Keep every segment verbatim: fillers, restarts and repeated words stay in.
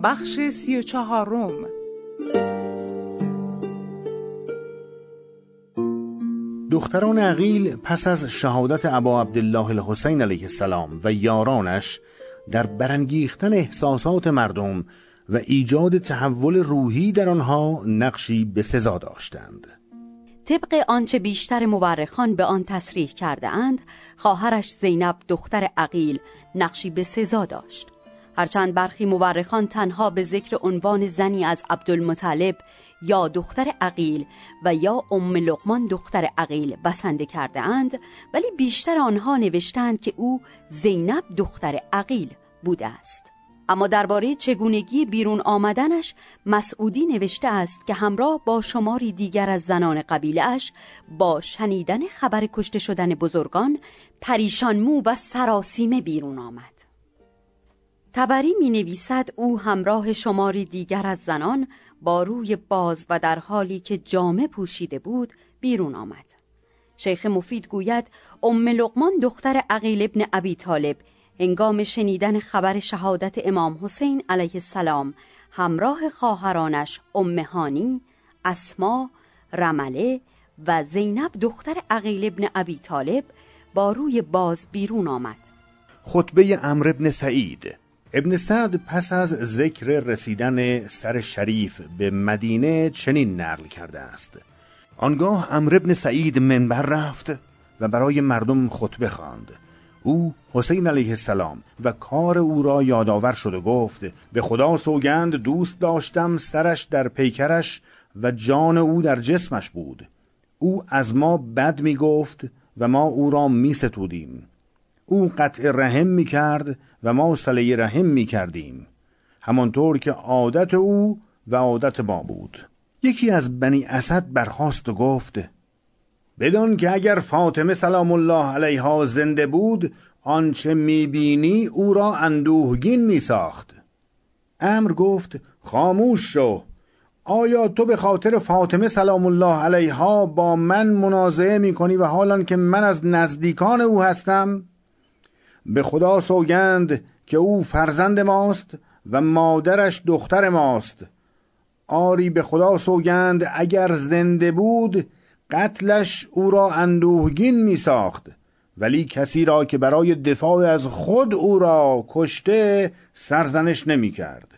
بخش سی و چهارم. دختران عقیل پس از شهادت ابا عبدالله الحسین علیه السلام و یارانش در برانگیختن احساسات مردم و ایجاد تحول روحی در آنها نقشی به سزا داشتند. طبق آنچه بیشتر مورخان به آن تصریح کرده اند، خواهرش زینب دختر عقیل نقشی به سزا داشت. هرچند برخی مورخان تنها به ذکر عنوان زنی از عبدالمطلب یا دختر عقیل و یا ام لقمان دختر عقیل بسنده کرده اند، ولی بیشتر آنها نوشتند که او زینب دختر عقیل بوده است. اما درباره چگونگی بیرون آمدنش مسعودی نوشته است که همراه با شماری دیگر از زنان قبیله اش با شنیدن خبر کشته شدن بزرگان پریشان مو و سراسیمه بیرون آمد. طبری می نویسد او همراه شماری دیگر از زنان با روی باز و در حالی که جامه پوشیده بود بیرون آمد. شیخ مفید گوید ام لقمان دختر عقیل ابن ابی طالب هنگام شنیدن خبر شهادت امام حسین علیه السلام همراه خواهرانش ام هانی، اسما، رمله و زینب دختر عقیل ابن ابی طالب با روی باز بیرون آمد. خطبه عمرو بن سعید. ابن سعد پس از ذکر رسیدن سر شریف به مدینه چنین نقل کرده است: آنگاه عمرو بن سعید منبر رفت و برای مردم خطبه خواند. او حسین علیه السلام و کار او را یادآور شد و گفت: به خدا سوگند دوست داشتم سرش در پیکرش و جان او در جسمش بود. او از ما بد می گفت و ما او را می ستودیم. او قطع رحم می کرد و ما صله رحم می کردیم، همانطور که عادت او و عادت ما بود. یکی از بنی اسد برخاست و گفت: بدان که اگر فاطمه سلام الله علیها زنده بود آنچه می بینی او را اندوهگین می ساخت. عمرو گفت: خاموش شو. آیا تو به خاطر فاطمه سلام الله علیها با من منازعه می کنی و حالان که من از نزدیکان او هستم؟ به خدا سوگند که او فرزند ماست و مادرش دختر ماست. آری به خدا سوگند اگر زنده بود قتلش او را اندوهگین می ساخت، ولی کسی را که برای دفاع از خود او را کشته سرزنش نمی کرد.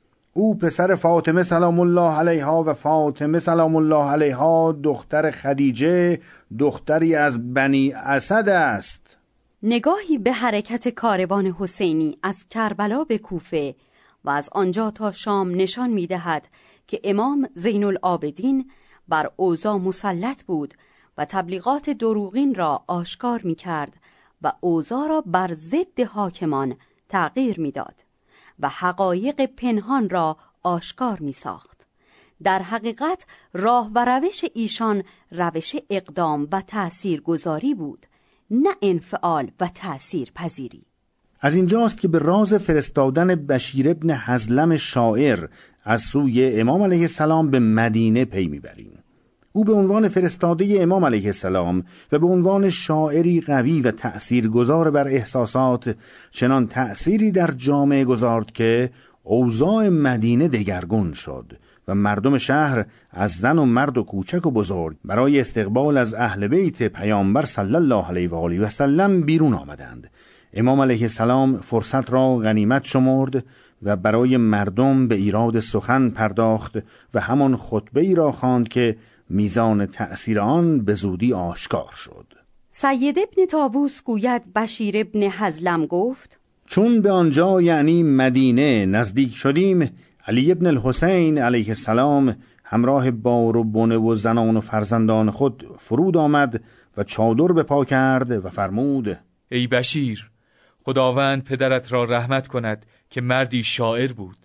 او پسر فاطمه سلام الله علیها و فاطمه سلام الله علیها دختر خدیجه دختری از بنی اسد است. نگاهی به حرکت کاروان حسینی از کربلا به کوفه و از آنجا تا شام نشان می دهد که امام زین العابدین بر اوضاع مسلط بود و تبلیغات دروغین را آشکار می کرد و اوضاع را بر ضد حاکمان تغییر می داد و حقایق پنهان را آشکار می ساخت. در حقیقت راه و روش ایشان روش اقدام و تأثیر گذاری بود، نه انفعال و تأثیر پذیری. از اینجاست که به راز فرستادن بشیر ابن حزلم شاعر از سوی امام علیه السلام به مدینه پی میبریم. او به عنوان فرستاده امام علیه السلام و به عنوان شاعری قوی و تأثیرگذار بر احساسات چنان تأثیری در جامعه گذارد که اوضاع مدینه دگرگون شد و مردم شهر از زن و مرد و کوچک و بزرگ برای استقبال از اهل بیت پیامبر صلی الله علیه و آله و سلم بیرون آمدند. امام علیه السلام فرصت را غنیمت شمرد و برای مردم به ایراد سخن پرداخت و همان خطبه‌ای را خواند که میزان تأثیر آن به زودی آشکار شد. سید ابن طاووس گوید بشیر ابن حزلم گفت: چون به آنجا یعنی مدینه نزدیک شدیم، علی ابن الحسین علیه السلام همراه بار و بنه و زنان و فرزندان خود فرود آمد و چادر به پا کرد و فرمود: ای بشیر، خداوند پدرت را رحمت کند که مردی شاعر بود.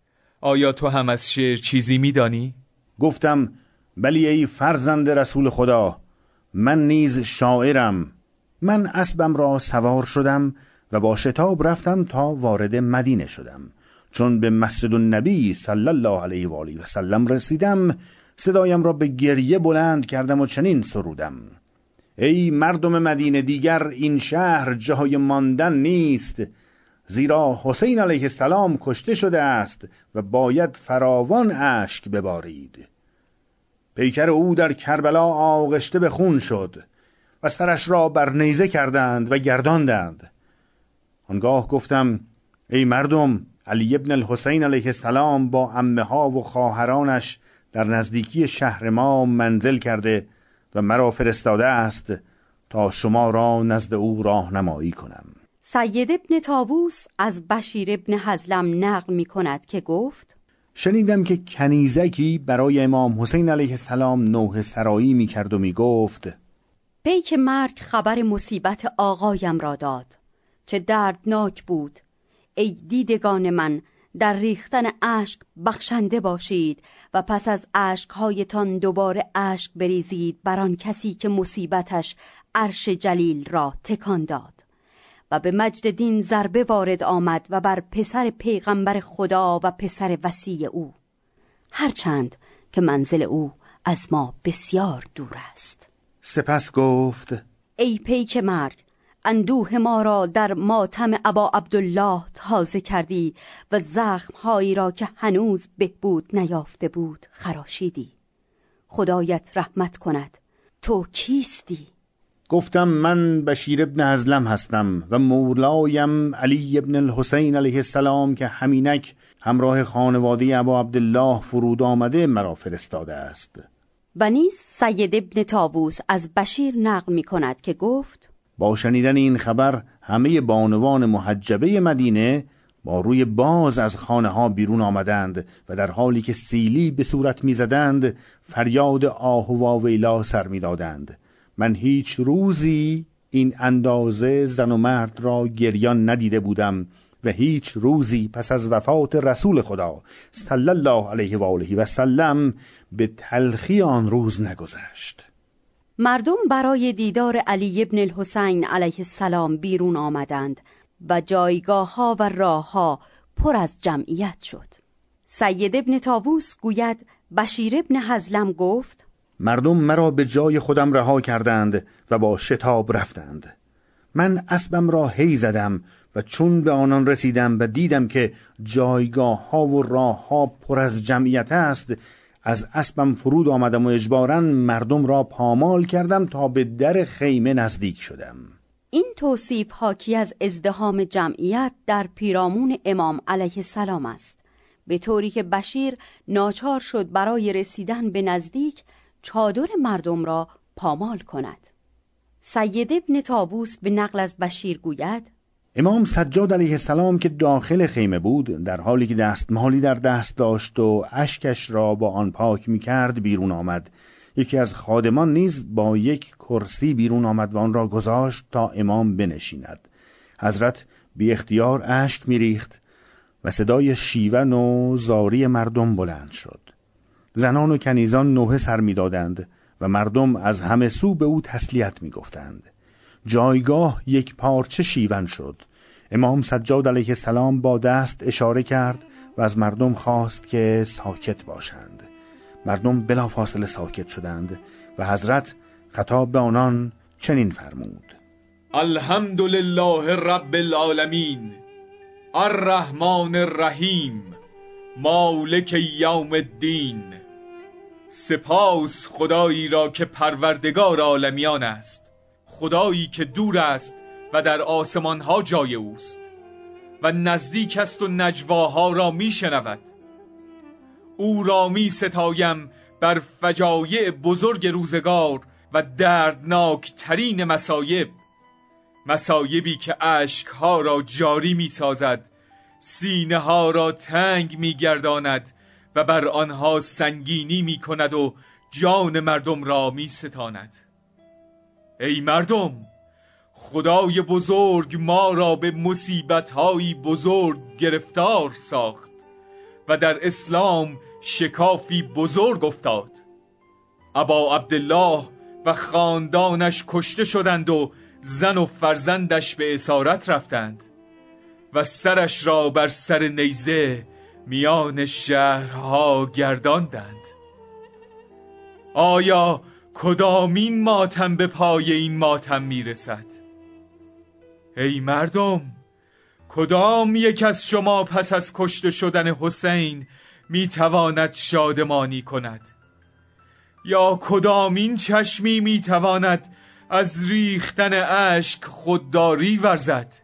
آیا تو هم از شعر چیزی می‌دانی؟ گفتم: بلی ای فرزند رسول خدا، من نیز شاعرم. من اسبم را سوار شدم و با شتاب رفتم تا وارد مدینه شدم. چون به مسجد النبی صلی الله علیه و آله و سلم رسیدم صدایم را به گریه بلند کردم و چنین سرودم: ای مردم مدینه، دیگر این شهر جای ماندن نیست. زیرا حسین علیه السلام کشته شده است و باید فراوان اشک ببارید. پیکر او در کربلا آغشته به خون شد و سرش را بر نیزه کردند و گرداندند. آنگاه گفتم ای مردم، علی ابن الحسین علیه السلام با عمه ها و خواهرانش در نزدیکی شهر ما منزل کرده و مرا فرستاده است تا شما را نزد او راهنمایی کنم. سید ابن طاووس از بشیر ابن حزلم نقل می کند که گفت شنیدم که کنیزکی برای امام حسین علیه السلام نوحه سرایی می کرد و می گفت پیک مرگ خبر مصیبت آقایم را داد، چه دردناک بود. ای دیدگان من، در ریختن اشک بخشنده باشید و پس از اشکهایتان دوباره اشک بریزید بر آن کسی که مصیبتش عرش جلیل را تکان داد و به مجد دین ضربه وارد آمد و بر پسر پیغمبر خدا و پسر وصی او، هرچند که منزل او از ما بسیار دور است. سپس گفت ای پیک مرگ، اندوه ما را در ماتم ابا عبدالله تازه کردی و زخمهایی را که هنوز بهبود نیافته بود خراشیدی. خدایت رحمت کند. تو کیستی؟ گفتم من بشیر ابن حزلم هستم و مولایم علی ابن الحسین علیه السلام که همینک همراه خانواده ابا عبدالله فرود آمده مرا فرستاده است. و نیز سید ابن طاووس از بشیر نقل می کند که گفت با شنیدن این خبر همه بانوان محجبه مدینه با روی باز از خانه ها بیرون آمدند و در حالی که سیلی به صورت می زدند فریاد آه و واویلا سر می دادند. من هیچ روزی این اندازه زن و مرد را گریان ندیده بودم و هیچ روزی پس از وفات رسول خدا صلی الله علیه و آله و سلم به تلخی آن روز نگذشت. مردم برای دیدار علی ابن الحسین علیه السلام بیرون آمدند و جایگاه ها و راه ها پر از جمعیت شد. سید ابن طاووس گوید بشیر ابن حزلم گفت مردم مرا به جای خودم رها کردند و با شتاب رفتند. من اسبم را هی زدم و چون به آنان رسیدم و دیدم که جایگاه ها و راه ها پر از جمعیت است، از اسبم فرود آمدم و اجباراً مردم را پامال کردم تا به در خیمه نزدیک شدم. این توصیف حاکی از ازدحام جمعیت در پیرامون امام علیه السلام است، به طوری که بشیر ناچار شد برای رسیدن به نزدیک چادر مردم را پامال کند. سید ابن طاووس به نقل از بشیر گوید امام سجاد علیه السلام که داخل خیمه بود، در حالی که دستمالی در دست داشت و اشکش را با آن پاک می کرد بیرون آمد. یکی از خادمان نیز با یک کرسی بیرون آمد و آن را گذاشت تا امام بنشیند. حضرت بی اختیار اشک می ریخت و صدای شیون و زاری مردم بلند شد. زنان و کنیزان نوحه سر می دادند و مردم از همه سو به او تسلیت می گفتند. جایگاه یک پارچه شیون شد. امام سجاد علیه السلام با دست اشاره کرد و از مردم خواست که ساکت باشند. مردم بلافاصله ساکت شدند و حضرت خطاب به آنان چنین فرمود: الحمدلله رب العالمین الرحمن الرحیم مالک یوم الدین. سپاس خدایی را که پروردگار عالمیان است، خدایی که دور است و در آسمان ها جای اوست و نزدیک است و نجواها را می شنود. او را می ستایم بر فجایع بزرگ روزگار و دردناک ترین مصایب، مصایبی که اشک ها را جاری می سازد، سینه ها را تنگ می گرداند و بر آنها سنگینی می کند و جان مردم را می ستاند. ای مردم، خدای بزرگ ما را به مصیبت‌های بزرگ گرفتار ساخت و در اسلام شکافی بزرگ افتاد. ابا عبدالله و خاندانش کشته شدند و زن و فرزندش به اسارت رفتند و سرش را بر سر نیزه میان شهرها گرداندند. آیا کدامین ماتم به پای این ماتم میرسد؟ ای مردم، کدام یک از شما پس از کشته شدن حسین میتواند شادمانی کند؟ یا کدام این چشمی میتواند از ریختن اشک خودداری ورزد؟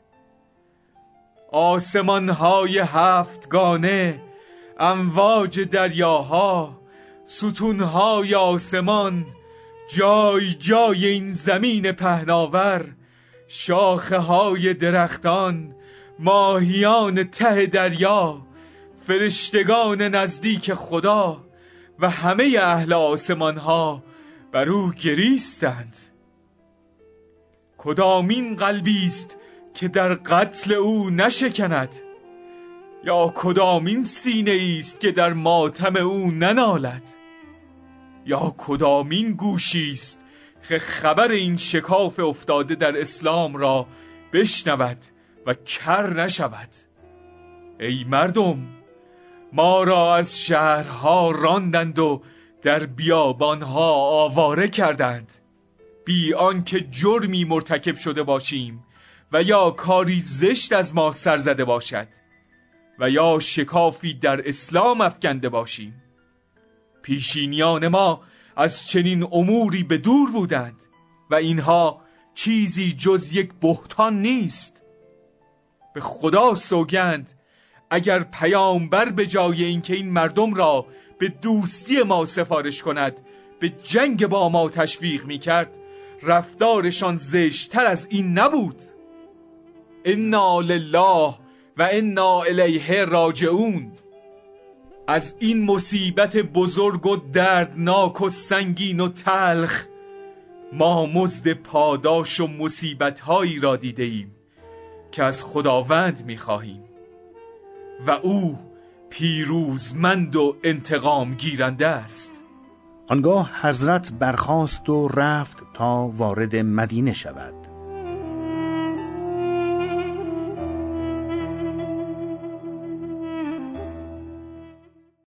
آسمان‌های هفتگانه، امواج دریاها، ستون‌های آسمان، جای جای این زمین پهناور، شاخه‌های درختان، ماهیان ته دریا، فرشتگان نزدیک خدا و همه اهل آسمان‌ها بر او گریستند. کدامین قلبی است که در قتل او نشکند؟ یا کدامین سینه است که در ماتم او ننالد؟ یا کدامین گوشی است که خبر این شکاف افتاده در اسلام را بشنود و کر نشود؟ ای مردم، ما را از شهرها راندند و در بیابانها آواره کردند، بی آنکه جرمی مرتکب شده باشیم و یا کاری زشت از ما سر زده باشد و یا شکافی در اسلام افکنده باشیم. پیشینیان ما از چنین اموری به دور بودند و اینها چیزی جز یک بهتان نیست. به خدا سوگند اگر پیامبر به جای اینکه این مردم را به دوستی ما سفارش کند به جنگ با ما تشویق می کرد، رفتارشان زشتر از این نبود. انا لله و انا الیه راجعون. از این مصیبت بزرگ و دردناک و سنگین و تلخ ما مزد پاداش و مصیبت‌هایی را دیده ایم که از خداوند می‌خواهیم و او پیروزمند و انتقام گیرنده است. آنگاه حضرت برخاست و رفت تا وارد مدینه شود.